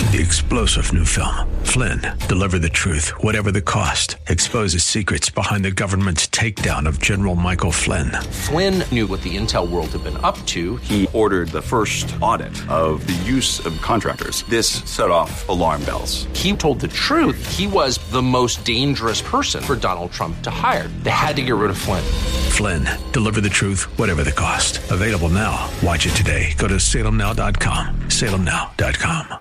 The explosive new film, Flynn, deliver the truth, whatever the cost, exposes secrets behind the government's takedown of General Michael Flynn. Flynn knew what the intel world had been up to. He ordered the first audit of the use of contractors. This set off alarm bells. He told the truth. He was the most dangerous person for Donald Trump to hire. They had to get rid of Flynn. Flynn, deliver the truth, whatever the cost. Available now. Watch it today. Go to salemnow.com. salemnow.com.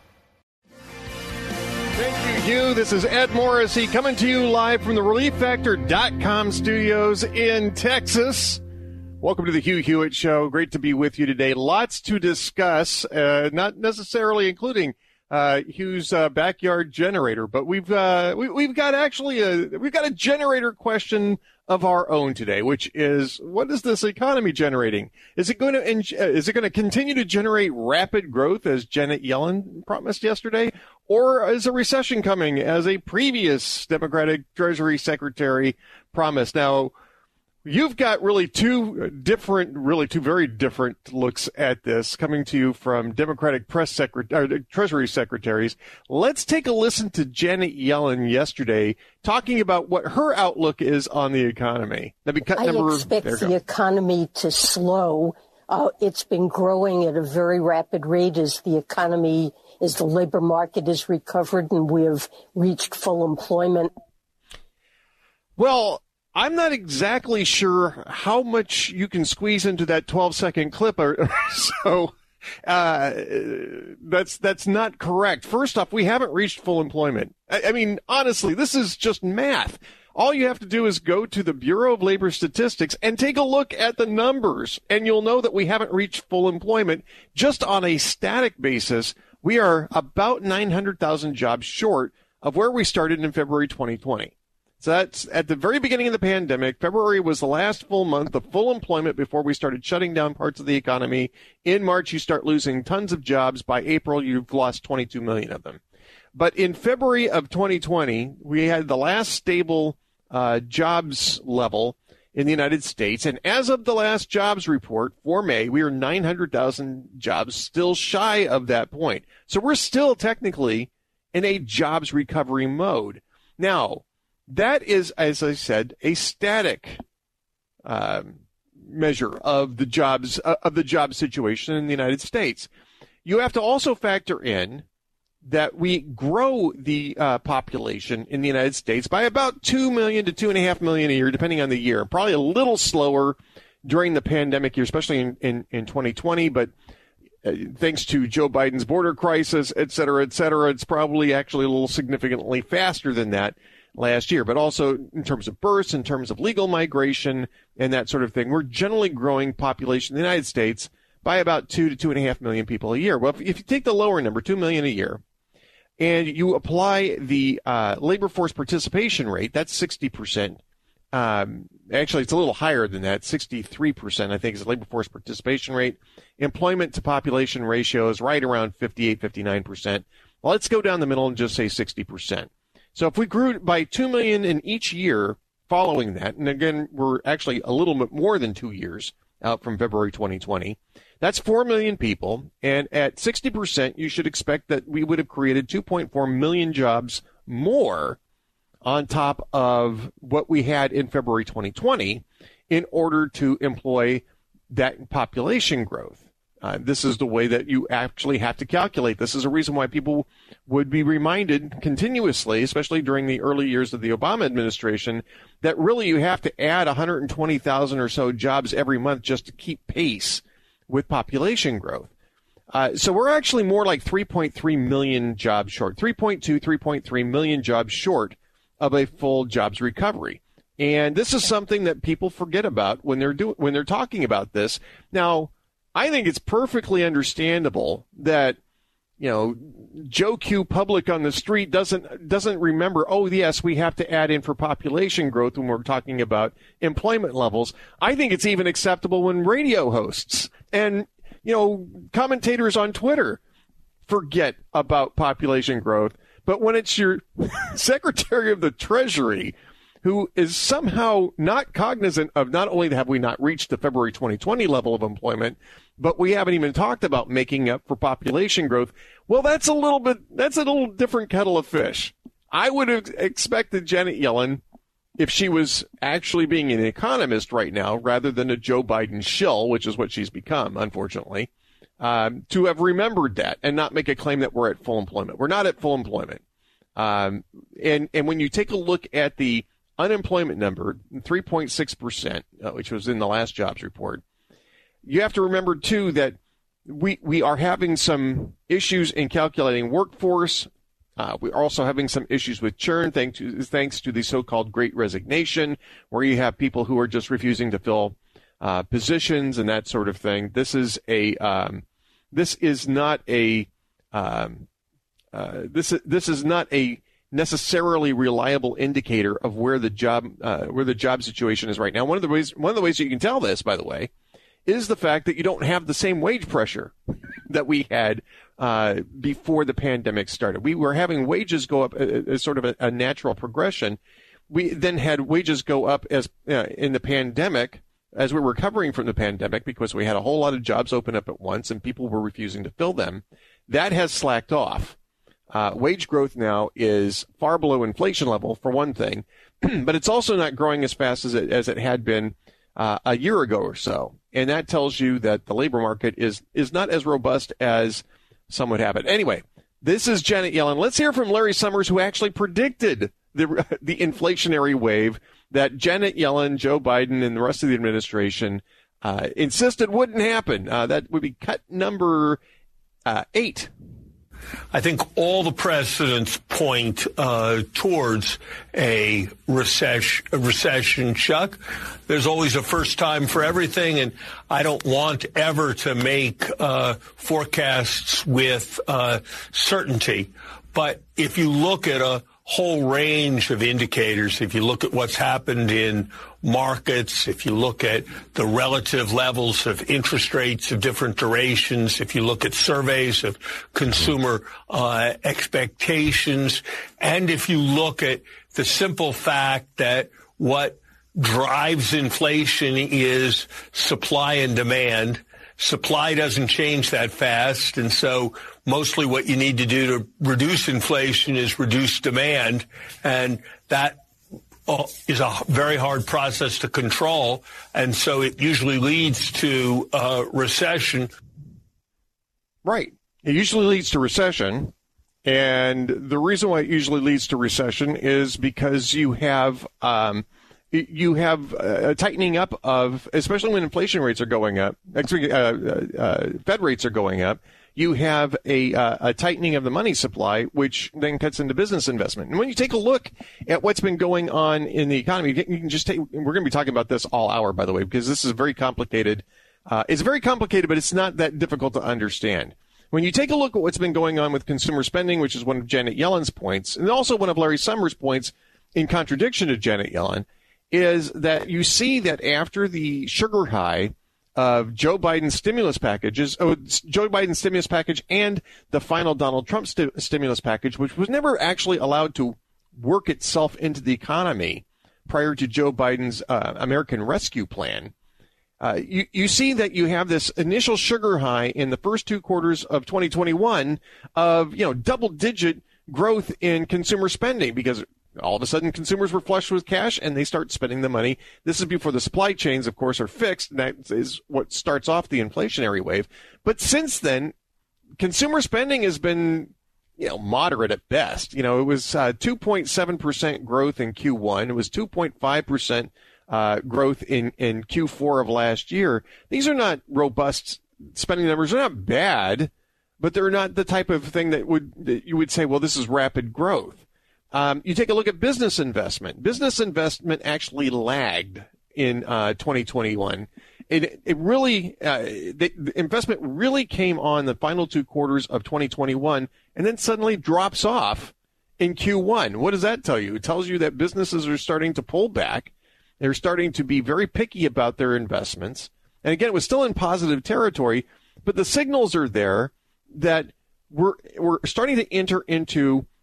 Thank you, Hugh. This is Ed Morrissey coming to you live from the ReliefFactor.com studios in Texas. Welcome to the Hugh Hewitt Show. Great to be with you today. Lots to discuss, not necessarily including Hugh's backyard generator, but we've got a generator question of our own today, which is, what is this economy generating? Is it going to continue to generate rapid growth as Janet Yellen promised yesterday, or is a recession coming as a previous Democratic Treasury Secretary promised? Now, you've got really two very different looks at this coming to you from Democratic Treasury secretaries. Let's take a listen to Janet Yellen yesterday talking about what her outlook is on the economy. I expect the economy to slow. It's been growing at a very rapid rate as the labor market is recovered and we have reached full employment. Well, I'm not exactly sure how much you can squeeze into that 12-second clip, so that's not correct. First off, we haven't reached full employment. I mean, honestly, this is just math. All you have to do is go to the Bureau of Labor Statistics and take a look at the numbers, and you'll know that we haven't reached full employment. Just on a static basis, we are about 900,000 jobs short of where we started in February 2020. So that's at the very beginning of the pandemic. February was the last full month of full employment before we started shutting down parts of the economy. In March, you start losing tons of jobs. By April, you've lost 22 million of them. But in February of 2020, we had the last stable jobs level in the United States. And as of the last jobs report for May, we are 900,000 jobs still shy of that point. So we're still technically in a jobs recovery mode. Now, that is, as I said, a static measure of the job situation in the United States. You have to also factor in that we grow the population in the United States by about 2 million to 2.5 million a year, depending on the year. Probably a little slower during the pandemic year, especially in 2020, but thanks to Joe Biden's border crisis, et cetera, it's probably actually a little significantly faster than that last year. But also in terms of births, in terms of legal migration and that sort of thing, we're generally growing population in the United States by about 2 to 2.5 million people a year. Well, if you take the lower number, 2 million a year, and you apply the labor force participation rate, that's 60%. Actually, it's a little higher than that. 63%, I think, is the labor force participation rate. Employment to population ratio is right around 58, 59%. Well, let's go down the middle and just say 60%. So if we grew by 2 million in each year following that, and again, we're actually a little bit more than 2 years out from February 2020, that's 4 million people. And at 60%, you should expect that we would have created 2.4 million jobs more on top of what we had in February 2020 in order to employ that population growth. This is the way that you actually have to calculate. This is a reason why people would be reminded continuously, especially during the early years of the Obama administration, that really you have to add 120,000 or so jobs every month just to keep pace with population growth. So we're actually more like 3.3 million jobs short, 3.3 million jobs short of a full jobs recovery. And this is something that people forget about when they're talking about this. Now, I think it's perfectly understandable that, Joe Q public on the street doesn't remember, oh, yes, we have to add in for population growth when we're talking about employment levels. I think it's even acceptable when radio hosts and, commentators on Twitter forget about population growth. But when it's your Secretary of the Treasury who is somehow not cognizant of not only have we not reached the February 2020 level of employment, but we haven't even talked about making up for population growth. Well, that's a little different kettle of fish. I would have expected Janet Yellen, if she was actually being an economist right now, rather than a Joe Biden shill, which is what she's become, unfortunately, to have remembered that and not make a claim that we're at full employment. We're not at full employment. And when you take a look at the unemployment number, 3.6%, which was in the last jobs report, you have to remember, too, that we are having some issues in calculating workforce. We're also having some issues with churn thanks to the so-called Great Resignation, where you have people who are just refusing to fill positions and that sort of thing. This is not a necessarily reliable indicator of where the job situation is right now. One of the ways you can tell this, by the way, is the fact that you don't have the same wage pressure that we had before the pandemic started. We were having wages go up as sort of a natural progression. We then had wages go up as in the pandemic, as we were recovering from the pandemic, because we had a whole lot of jobs open up at once and people were refusing to fill them. That has slacked off. Wage growth now is far below inflation level, for one thing, but it's also not growing as fast as it had been a year ago or so. And that tells you that the labor market is not as robust as some would have it. Anyway, this is Janet Yellen. Let's hear from Larry Summers, who actually predicted the inflationary wave that Janet Yellen, Joe Biden, and the rest of the administration insisted wouldn't happen. That would be cut number 8. I think all the precedents point towards a recession, Chuck. There's always a first time for everything, and I don't want ever to make forecasts with certainty. But if you look at a whole range of indicators, if you look at what's happened in markets, if you look at the relative levels of interest rates of different durations, if you look at surveys of consumer expectations, and if you look at the simple fact that what drives inflation is supply and demand. Supply doesn't change that fast, and so mostly what you need to do to reduce inflation is reduce demand, and that is a very hard process to control, and so it usually leads to recession. Right. It usually leads to recession, and the reason why it usually leads to recession is because you have a tightening up of, especially when inflation rates are going up, Fed rates are going up, you have a tightening of the money supply, which then cuts into business investment. And when you take a look at what's been going on in the economy, you can just take, we're going to be talking about this all hour, by the way, because this is very complicated. It's very complicated, but it's not that difficult to understand. When you take a look at what's been going on with consumer spending, which is one of Janet Yellen's points, and also one of Larry Summers' points in contradiction to Janet Yellen, is that you see that after the sugar high of Joe Biden's stimulus package and the final Donald Trump stimulus package, which was never actually allowed to work itself into the economy prior to Joe Biden's American Rescue Plan, you see that you have this initial sugar high in the first 2 quarters of 2021 of, double-digit growth in consumer spending, because all of a sudden consumers were flush with cash and they start spending the money. This is before the supply chains, of course, are fixed. And that is what starts off the inflationary wave. But since then, consumer spending has been, moderate at best. It was 2.7% growth in Q1. It was 2.5% growth in Q4 of last year. These are not robust spending numbers. They're not bad, but they're not the type of thing that you would say, well, this is rapid growth. You take a look at business investment. Business investment actually lagged in 2021. The investment really came on the final 2 quarters of 2021 and then suddenly drops off in Q1. What does that tell you? It tells you that businesses are starting to pull back. They're starting to be very picky about their investments. And again, it was still in positive territory, but the signals are there that we're starting to enter into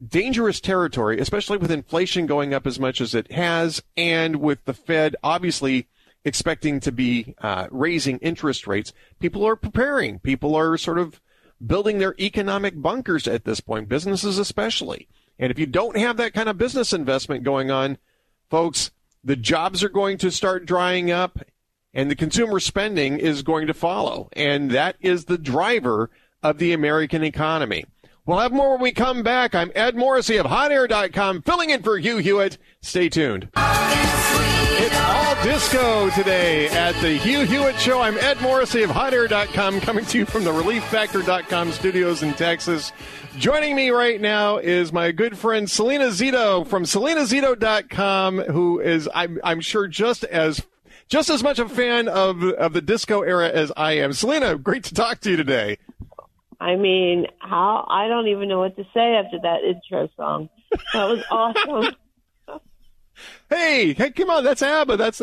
dangerous territory, especially with inflation going up as much as it has, and with the Fed obviously expecting to be raising interest rates. People are preparing. People are sort of building their economic bunkers at this point, businesses especially. And if you don't have that kind of business investment going on, folks, the jobs are going to start drying up, and the consumer spending is going to follow. And that is the driver of the American economy. We'll have more when we come back. I'm Ed Morrissey of HotAir.com, filling in for Hugh Hewitt. Stay tuned. It's all disco today at the Hugh Hewitt Show. I'm Ed Morrissey of HotAir.com, coming to you from the ReliefFactor.com studios in Texas. Joining me right now is my good friend Selena Zito from SelenaZito.com, who is, I'm sure, just as much a fan of the disco era as I am. Selena, great to talk to you today. I mean, I don't even know what to say after that intro song. That was awesome. Hey, come on, that's ABBA. That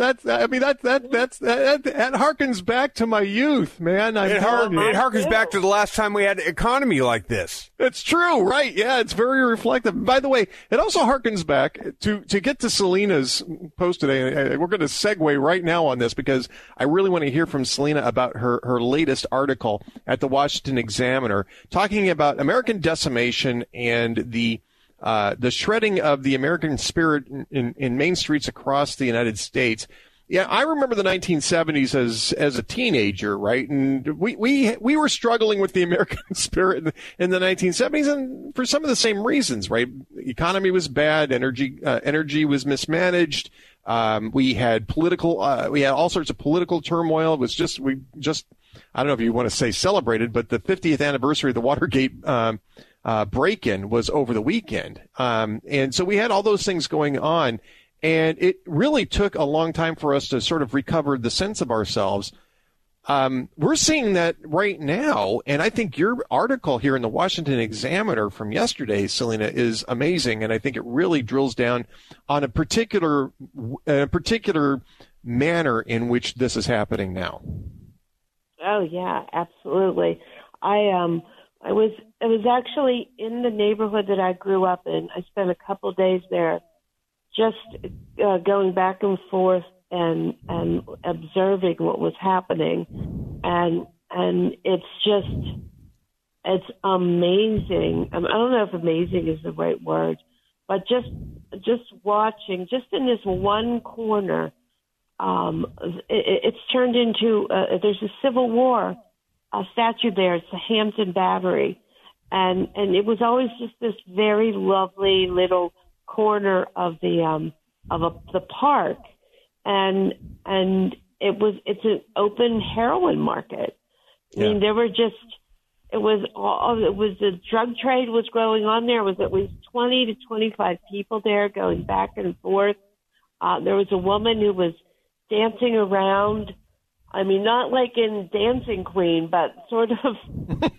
harkens back to my youth, man. It harkens back to the last time we had an economy like this. It's true, right? Yeah, it's very reflective. By the way, it also harkens back to get to Selena's post today. We're going to segue right now on this because I really want to hear from Selena about her latest article at the Washington Examiner, talking about American decimation and the shredding of the American spirit in main streets across the United States. Yeah, I remember the 1970s as a teenager, right? And we were struggling with the American spirit in the 1970s, and for some of the same reasons, right? The economy was bad, energy was mismanaged. We had all sorts of political turmoil. It was just I don't know if you want to say celebrated, but the 50th anniversary of the Watergate break-in was over the weekend. And so we had all those things going on, and it really took a long time for us to sort of recover the sense of ourselves. We're seeing that right now, and I think your article here in the Washington Examiner from yesterday, Selena, is amazing, and I think it really drills down on a particular manner in which this is happening now. Oh, yeah, absolutely. I was actually in the neighborhood that I grew up in. I spent a couple days there just going back and forth and observing what was happening. And it's amazing. I don't know if amazing is the right word, but just watching, just in this one corner, it's turned into, there's a Civil War statue there. It's the Hampton Battery. And it was always just this very lovely little corner of the park. And it's an open heroin market. I mean, the drug trade was going on there. There was at least 20 to 25 people there going back and forth. There was a woman who was dancing around. I mean, not like in Dancing Queen, but sort of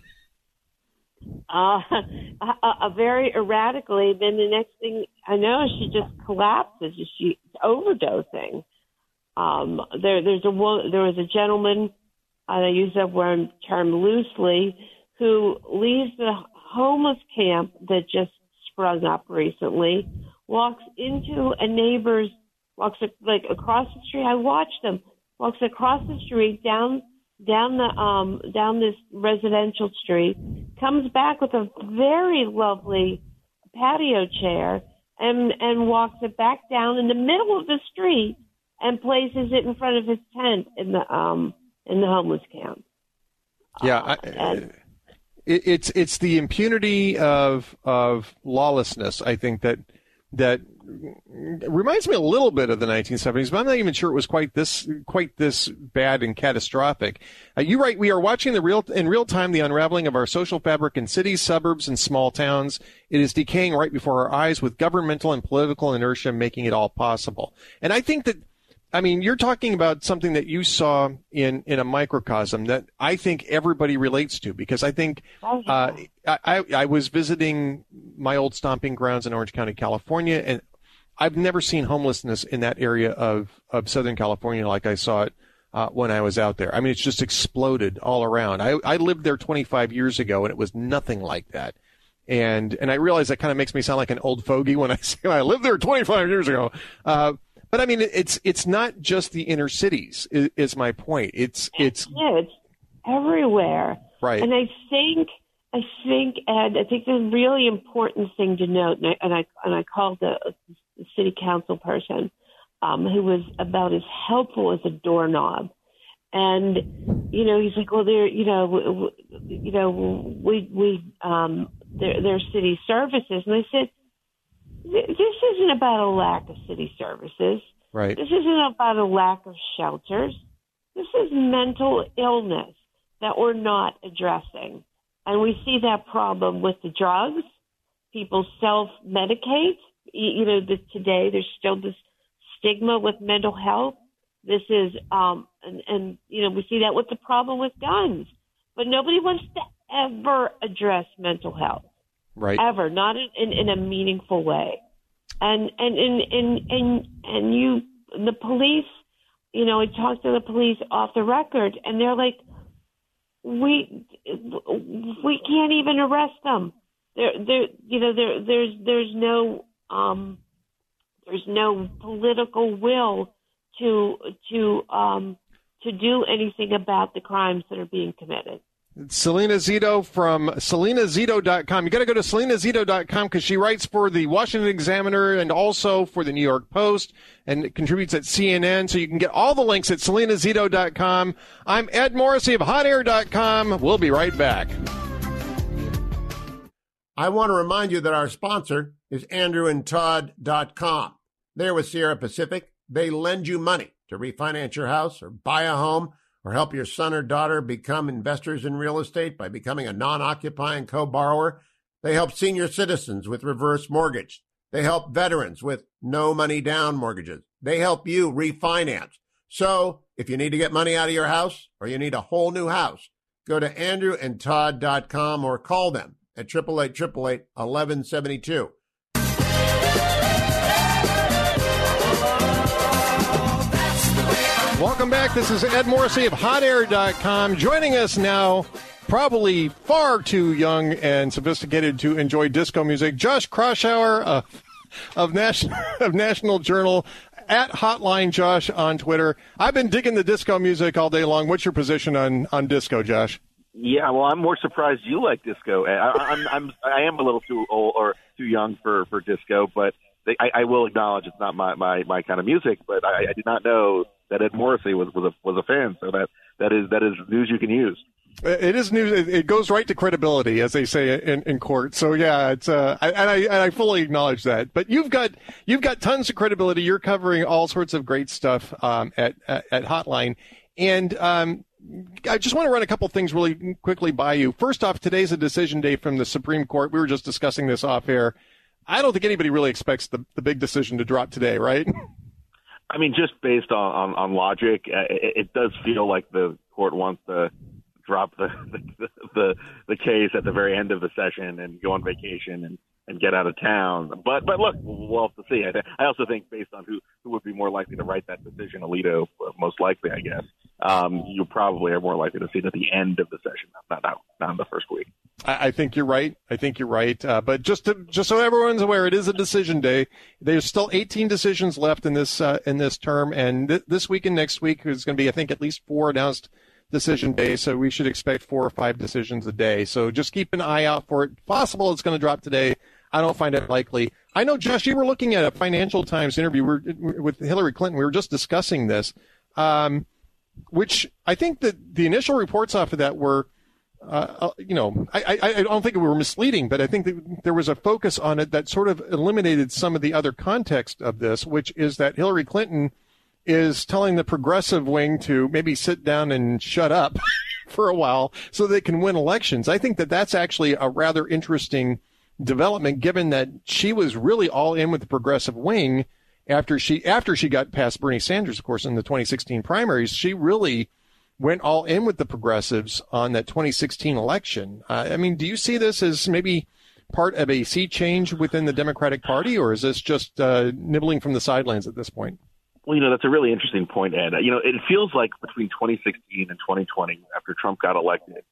very erratically. Then the next thing I know, she just collapses. She's overdosing. There was a gentleman, and I use that term loosely, who leaves the homeless camp that just sprung up recently, walks into a neighbor's, walks across the street. I watched them. Walks across the street down this residential street, comes back with a very lovely patio chair and walks it back down in the middle of the street and places it in front of his tent in the homeless camp. Yeah, it's the impunity of lawlessness. I think that reminds me a little bit of the 1970s, but I'm not even sure it was quite this bad and catastrophic. You write, we are watching in real time the unraveling of our social fabric in cities, suburbs, and small towns. It is decaying right before our eyes, with governmental and political inertia making it all possible. And I think that, I mean, you're talking about something that you saw in a microcosm that I think everybody relates to, because I think I was visiting my old stomping grounds in Orange County, California, and I've never seen homelessness in that area of Southern California like I saw it when I was out there. I mean, it's just exploded all around. I lived there 25 years ago, and it was nothing like that. And I realize that kind of makes me sound like an old fogey when I say I lived there 25 years ago. But I mean, it's not just the inner cities is my point. It's everywhere. Right. And I think, Ed, I think the really important thing to note, and I called the city council person, who was about as helpful as a doorknob. And, he's like, well, there's city services. And I said, this isn't about a lack of city services. Right. This isn't about a lack of shelters. This is mental illness that we're not addressing. And we see that problem with the drugs. People self-medicate. Today there's still this stigma with mental health. This is, we see that with the problem with guns. But nobody wants to ever address mental health. Right. Ever, not in a meaningful way. And the police, I talked to the police off the record, and they're like, we can't even arrest them. There's no political will to do anything about the crimes that are being committed. Selena Zito from selenazito.com. You got to go to selenazito.com because she writes for the Washington Examiner and also for the New York Post and contributes at CNN. So you can get all the links at selenazito.com. I'm Ed Morrissey of hotair.com. We'll be right back. I want to remind you that our sponsor is andrewandtodd.com. They're with Sierra Pacific. They lend you money to refinance your house or buy a home, or help your son or daughter become investors in real estate by becoming a non-occupying co-borrower. They help senior citizens with reverse mortgage. They help veterans with no money down mortgages. They help you refinance. So if you need to get money out of your house or you need a whole new house, go to andrewandtodd.com or call them at 888-888-1172. Welcome back. This is Ed Morrissey of hotair.com. Joining us now, probably far too young and sophisticated to enjoy disco music, Josh Kraushaar of National Journal, at Hotline Josh on Twitter. I've been digging the disco music all day long. What's your position on disco, Josh? Yeah, well, I'm more surprised you like disco. I am a little too old or too young for disco, but I will acknowledge it's not my kind of music. But I did not know that Ed Morrissey was a fan, so that is news you can use. It is news. It goes right to credibility, as they say in court. So yeah, it's I fully acknowledge that. But you've got tons of credibility. You're covering all sorts of great stuff at Hotline, and I just want to run a couple things really quickly by you. First off, today's a decision day from the Supreme Court. We were just discussing this off air. I don't think anybody really expects the big decision to drop today, right? I mean, just based on logic, it does feel like the court wants to drop the case at the very end of the session and go on vacation and get out of town. But look, we'll have to see. I also think based on who would be more likely to write that decision, Alito, most likely, I guess, you probably are more likely to see it at the end of the session, not in the first week. I think you're right. But just so everyone's aware, it is a decision day. There's still 18 decisions left in this term, and this week and next week is going to be, I think, at least 4 announced decision days. So we should expect 4 or 5 decisions a day. So just keep an eye out for it. Possible it's going to drop today. I don't find it likely. I know, Josh, you were looking at a Financial Times interview with Hillary Clinton. We were just discussing this, which I think that the initial reports off of that were, I don't think it were misleading, but I think that there was a focus on it that sort of eliminated some of the other context of this, which is that Hillary Clinton is telling the progressive wing to maybe sit down and shut up for a while so they can win elections. I think that that's actually a rather interesting development, given that she was really all in with the progressive wing after she got past Bernie Sanders, of course, in the 2016 primaries. She really went all in with the progressives on that 2016 election. I mean, do you see this as maybe part of a sea change within the Democratic Party, or is this just nibbling from the sidelines at this point? Well, that's a really interesting point, Ed. It feels like between 2016 and 2020, after Trump got elected,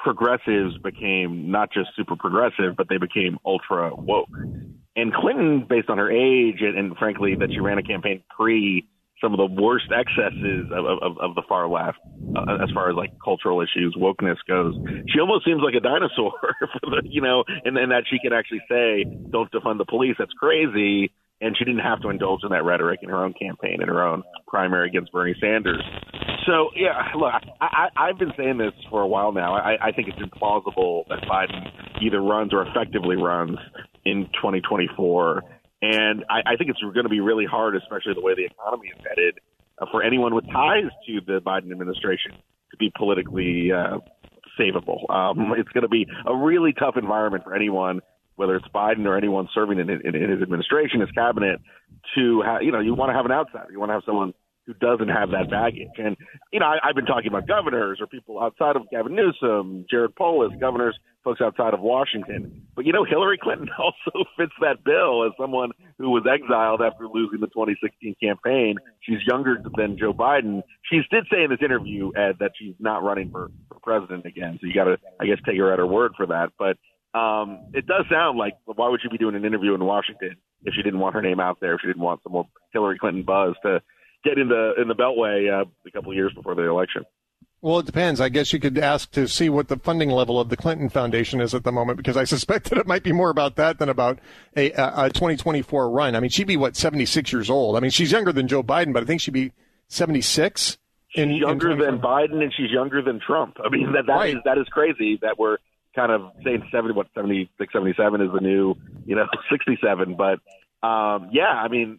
progressives became not just super progressive, but they became ultra woke. And Clinton, based on her age and frankly, that she ran a campaign pre some of the worst excesses of the far left, as far as like cultural issues, wokeness goes, she almost seems like a dinosaur, for the, and that she can actually say, don't defund the police. That's crazy. And she didn't have to indulge in that rhetoric in her own campaign, in her own primary against Bernie Sanders. So, yeah, look, I've been saying this for a while now. I think it's implausible that Biden either runs or effectively runs in 2024. And I think it's going to be really hard, especially the way the economy is headed, for anyone with ties to the Biden administration to be politically savable. It's going to be a really tough environment for anyone, whether it's Biden or anyone serving in his administration, his cabinet, to have, you want to have an outsider. You want to have someone who doesn't have that baggage. And, I've been talking about governors or people outside of Gavin Newsom, Jared Polis, governors, folks outside of Washington. But, Hillary Clinton also fits that bill as someone who was exiled after losing the 2016 campaign. She's younger than Joe Biden. She did say in this interview, Ed, that she's not running for president again. So you got to, I guess, take her at her word for that. But it does sound like, why would she be doing an interview in Washington if she didn't want her name out there, if she didn't want some more Hillary Clinton buzz to get in the Beltway a couple of years before the election? Well, it depends. I guess you could ask to see what the funding level of the Clinton Foundation is at the moment, because I suspect that it might be more about that than about a 2024 run. I mean, she'd be, 76 years old? I mean, she's younger than Joe Biden, but I think she'd be 76. She's younger than Biden, and she's younger than Trump. I mean, that is crazy that we're kind of saying 76, 77 is the new, 67. But, I mean,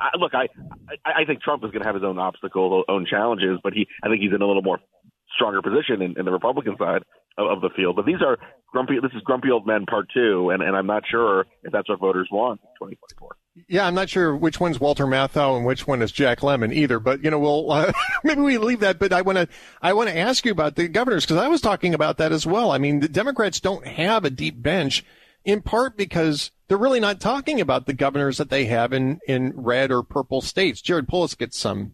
I think Trump is going to have his own obstacles, own challenges, but I think he's in a little more stronger position in the Republican side of the field. But this is grumpy old men part 2, and I'm not sure if that's what voters want in 2024. Yeah, I'm not sure which one's Walter Matthau and which one is Jack Lemmon either, but we'll maybe we leave that. But I want to ask you about the governors, because I was talking about that as well. I mean, the Democrats don't have a deep bench, in part because they're really not talking about the governors that they have in red or purple states. Jared Polis gets some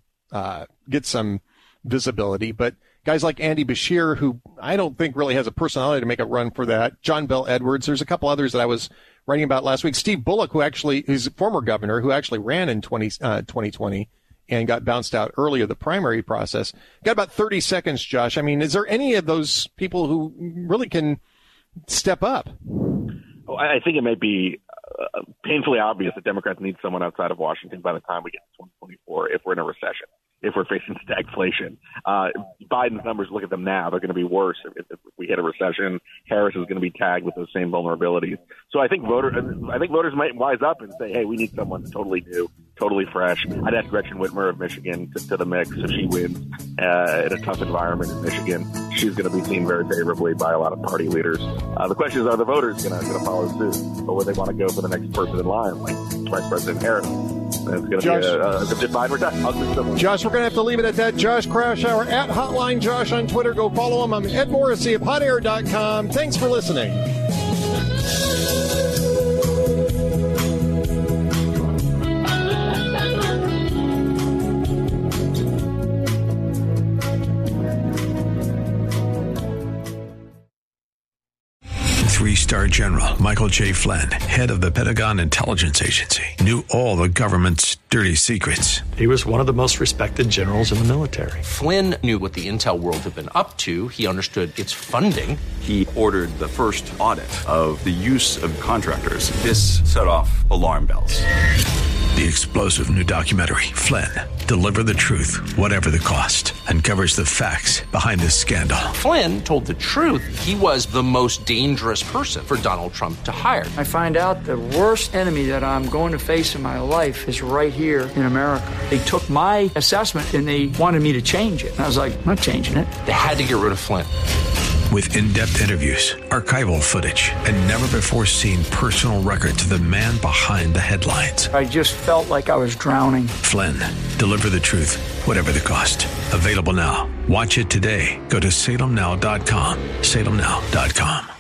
visibility, but guys like Andy Beshear, who I don't think really has a personality to make a run for that. John Bel Edwards. There's a couple others that I was writing about last week. Steve Bullock, who's a former governor, who actually ran in 2020 and got bounced out earlier, the primary process. Got about 30 seconds, Josh. I mean, is there any of those people who really can step up? Well, I think it may be painfully obvious that Democrats need someone outside of Washington by the time we get to 2024 if we're in a recession, if we're facing stagflation. Biden's numbers, look at them now. They're going to be worse if we hit a recession. Harris is going to be tagged with those same vulnerabilities. So I think voters might wise up and say, hey, we need someone totally new, totally fresh. I'd ask Gretchen Whitmer of Michigan to the mix if she wins in a tough environment in Michigan. She's going to be seen very favorably by a lot of party leaders. The question is, are the voters going to follow suit, or would they want to go for the next person in line, like Vice President Harris? It's going to be a Biden or Josh, we're going to have to leave it at that. Josh Kraushaar at Hotline Josh on Twitter. Go follow him. I'm Ed Morrissey of HotAir.com. Thanks for listening. Three-star General Michael J. Flynn, head of the Pentagon Intelligence Agency, knew all the government's dirty secrets. He was one of the most respected generals in the military. Flynn knew what the intel world had been up to. He understood its funding. He ordered the first audit of the use of contractors. This set off alarm bells. The explosive new documentary, Flynn, Deliver the Truth, Whatever the Cost, uncovers the facts behind this scandal. Flynn told the truth. He was the most dangerous person for Donald Trump to hire. I find out the worst enemy that I'm going to face in my life is right here in America. They took my assessment and they wanted me to change it. And I was like, I'm not changing it. They had to get rid of Flynn. With in-depth interviews, archival footage, and never-before-seen personal records of the man behind the headlines. I just felt like I was drowning. Flynn, Deliver the Truth, Whatever the Cost. Available now. Watch it today. Go to salemnow.com. salemnow.com.